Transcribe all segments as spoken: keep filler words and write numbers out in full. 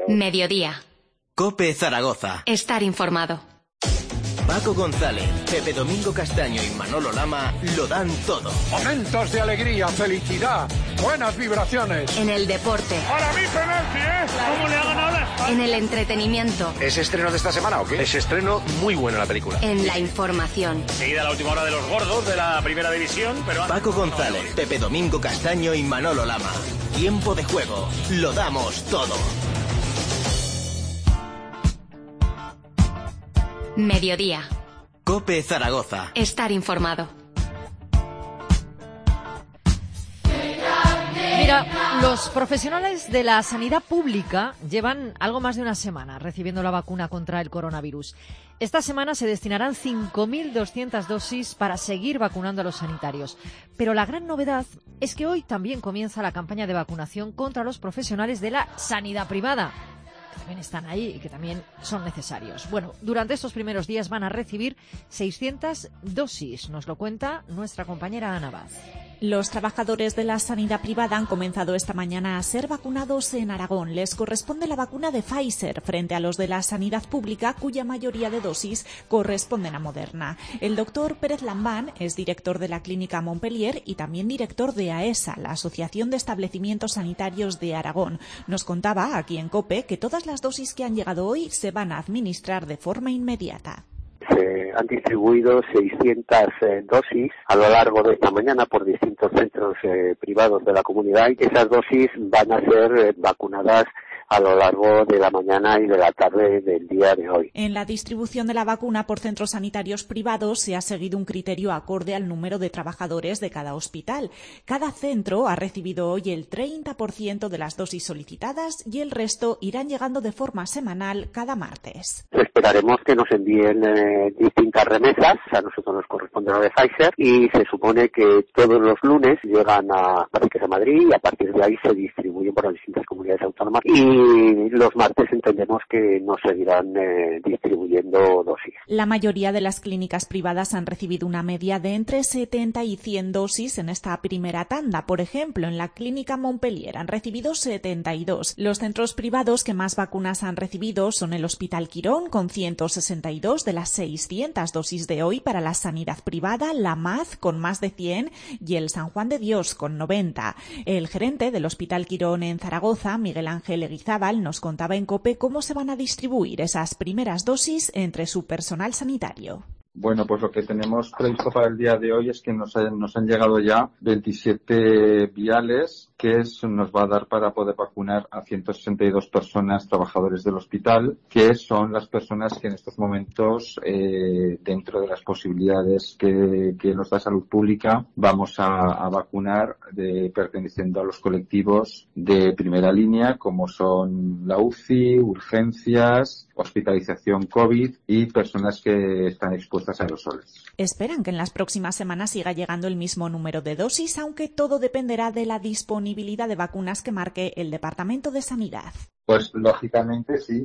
Mediodía. COPE Zaragoza. Estar informado. Paco González, Pepe Domingo Castaño y Manolo Lama lo dan todo. Momentos de alegría, felicidad, buenas vibraciones. En el deporte. Para mí penalti, ¿eh? ¿Cómo le ha ganado la España? En el entretenimiento. ¿Es estreno de esta semana o qué? Es estreno muy bueno la película. En la información. Seguida la última hora de los gordos de la primera división, pero... Paco González, Pepe Domingo Castaño y Manolo Lama. Tiempo de juego. Lo damos todo. Mediodía. COPE Zaragoza. Estar informado. Mira, los profesionales de la sanidad pública llevan algo más de una semana recibiendo la vacuna contra el coronavirus. Esta semana se destinarán cinco mil doscientas dosis para seguir vacunando a los sanitarios. Pero la gran novedad es que hoy también comienza la campaña de vacunación contra los profesionales de la sanidad privada, que también están ahí y que también son necesarios. Bueno, durante estos primeros días van a recibir seiscientas dosis, nos lo cuenta nuestra compañera Ana Vaz. Los trabajadores de la sanidad privada han comenzado esta mañana a ser vacunados en Aragón. Les corresponde la vacuna de Pfizer frente a los de la sanidad pública, cuya mayoría de dosis corresponden a Moderna. El doctor Pérez Lambán es director de la clínica Montpellier y también director de AESA, la Asociación de Establecimientos Sanitarios de Aragón. Nos contaba aquí en COPE que todas las dosis que han llegado hoy se van a administrar de forma inmediata. Se han distribuido seiscientas eh, dosis a lo largo de esta mañana por distintos centros eh, privados de la comunidad y esas dosis van a ser eh, vacunadas a lo largo de la mañana y de la tarde del día de hoy. En la distribución de la vacuna por centros sanitarios privados se ha seguido un criterio acorde al número de trabajadores de cada hospital. Cada centro ha recibido hoy el treinta por ciento de las dosis solicitadas y el resto irán llegando de forma semanal cada martes. Esperaremos que nos envíen eh, distintas remesas, a nosotros nos corresponde la de Pfizer y se supone que todos los lunes llegan a, parece que es a Madrid y a partir de ahí se distribuyen por las distintas comunidades autónomas y Y los martes entendemos que nos seguirán eh, distribuyendo dosis. La mayoría de las clínicas privadas han recibido una media de entre setenta y cien dosis en esta primera tanda. Por ejemplo, en la clínica Montpellier han recibido setenta y dos. Los centros privados que más vacunas han recibido son el Hospital Quirón, con ciento sesenta y dos de las seiscientas dosis de hoy para la sanidad privada, la M A Z con más de cien y el San Juan de Dios con noventa. El gerente del Hospital Quirón en Zaragoza, Miguel Ángel Eguizabal, nos contaba en COPE cómo se van a distribuir esas primeras dosis entre su personal sanitario. Bueno, pues lo que tenemos previsto para el día de hoy es que nos, han, nos han llegado ya veintisiete viales que es, nos va a dar para poder vacunar a ciento sesenta y dos personas, trabajadores del hospital, que son las personas que en estos momentos, eh, dentro de las posibilidades que, que nos da salud pública, vamos a, a vacunar de, perteneciendo a los colectivos de primera línea, como son la U C I, urgencias, hospitalización COVID y personas que están expuestas a aerosoles. Esperan que en las próximas semanas siga llegando el mismo número de dosis, aunque todo dependerá de la disponibilidad de vacunas que marque el Departamento de Sanidad. Pues lógicamente sí,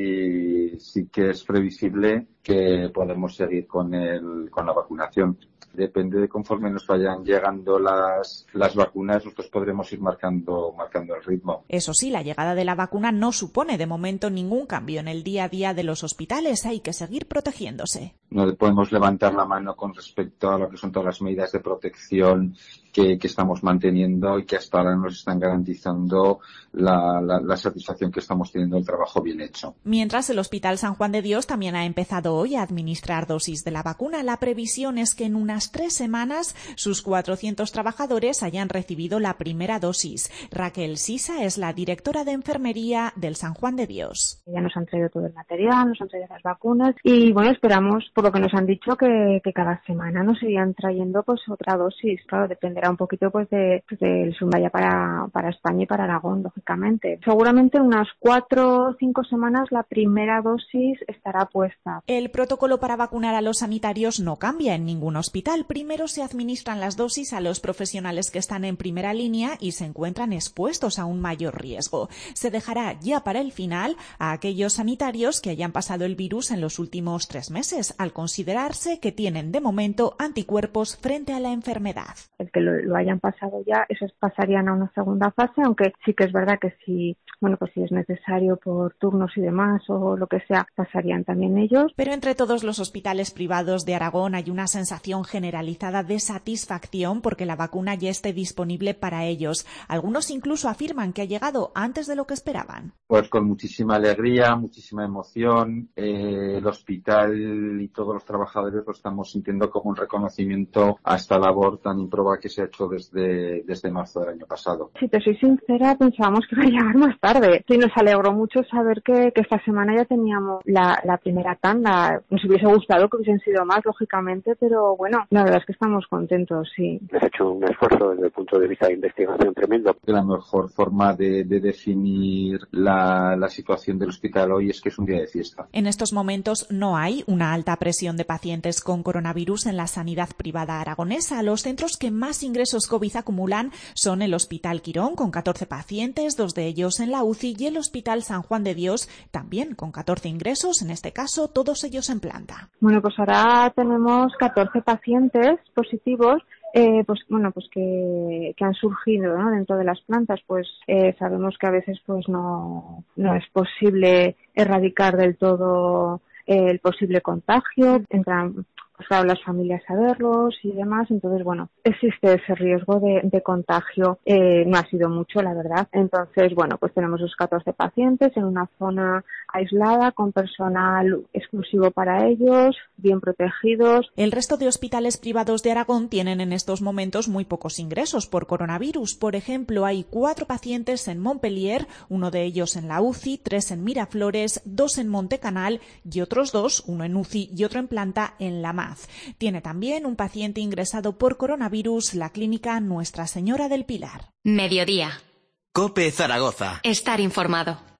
sí, sí que es previsible que podemos seguir con el, con la vacunación. Depende de conforme nos vayan llegando las, las vacunas, nosotros podremos ir marcando, marcando el ritmo. Eso sí, la llegada de la vacuna no supone de momento ningún cambio en el día a día de los hospitales. Hay que seguir protegiéndose. No podemos levantar la mano con respecto a lo que son todas las medidas de protección que, que estamos manteniendo y que hasta ahora nos están garantizando la, la, la satisfacción que estamos teniendo del trabajo bien hecho. Mientras, el Hospital San Juan de Dios también ha empezado hoy a administrar dosis de la vacuna. La previsión es que en unas tres semanas sus cuatrocientos trabajadores hayan recibido la primera dosis. Raquel Sisa es la directora de enfermería del San Juan de Dios. Ya nos han traído todo el material, nos han traído las vacunas y bueno, esperamos, por lo que nos han dicho, que, que cada semana nos irían trayendo pues otra dosis. Claro, dependerá un poquito pues de, pues, del Sumaya para, para España y para Aragón, lógicamente. Seguramente en unas cuatro o cinco semanas la primera dosis estará puesta. El protocolo para vacunar a los sanitarios no cambia en ningún hospital. Primero se administran las dosis a los profesionales que están en primera línea y se encuentran expuestos a un mayor riesgo. Se dejará ya para el final a aquellos sanitarios que hayan pasado el virus en los últimos tres meses, al considerarse que tienen de momento anticuerpos frente a la enfermedad. El que lo lo hayan pasado ya, esos pasarían a una segunda fase, aunque sí que es verdad que si, bueno, pues si es necesario por turnos y demás o lo que sea, pasarían también ellos. Pero entre todos los hospitales privados de Aragón hay una sensación generalizada de satisfacción porque la vacuna ya esté disponible para ellos. Algunos incluso afirman que ha llegado antes de lo que esperaban. Pues con muchísima alegría, muchísima emoción. Eh, el hospital y todos los trabajadores lo estamos sintiendo como un reconocimiento a esta labor tan ímproba que se ha hecho desde, desde marzo del año pasado. Si te soy sincera, pensábamos que iba a llegar más tarde. Sí, nos alegró mucho saber que, que esta semana ya teníamos la, la primera tanda. Nos hubiese gustado que hubiesen sido más, lógicamente, pero bueno, la verdad es que estamos contentos, sí. Se ha hecho un esfuerzo desde el punto de vista de investigación tremendo. La mejor forma de, de definir la, la situación del hospital hoy es que es un día de fiesta. En estos momentos no hay una alta presión de pacientes con coronavirus en la sanidad privada aragonesa. Los centros que más ingresos COVID acumulan son el Hospital Quirón, con catorce pacientes, dos de ellos en la U C I, y el Hospital San Juan de Dios, también con catorce ingresos, en este caso todos ellos en planta. Bueno, pues ahora tenemos catorce pacientes positivos. Eh, pues bueno, pues que, que han surgido, ¿no?, dentro de las plantas. Pues eh, sabemos que a veces pues no, no es posible erradicar del todo eh, el posible contagio. Entran, pues claro, las familias a verlos y demás. Entonces, bueno, existe ese riesgo de, de contagio. Eh, no ha sido mucho, la verdad. Entonces, bueno, pues tenemos los catorce pacientes en una zona aislada, con personal exclusivo para ellos, bien protegidos. El resto de hospitales privados de Aragón tienen en estos momentos muy pocos ingresos por coronavirus. Por ejemplo, hay cuatro pacientes en Montpellier, uno de ellos en la U C I, tres en Miraflores, dos en Montecanal y otros dos, uno en U C I y otro en planta, en La Maz. Tiene también un paciente ingresado por coronavirus la clínica Nuestra Señora del Pilar. Mediodía. COPE Zaragoza. Estar informado.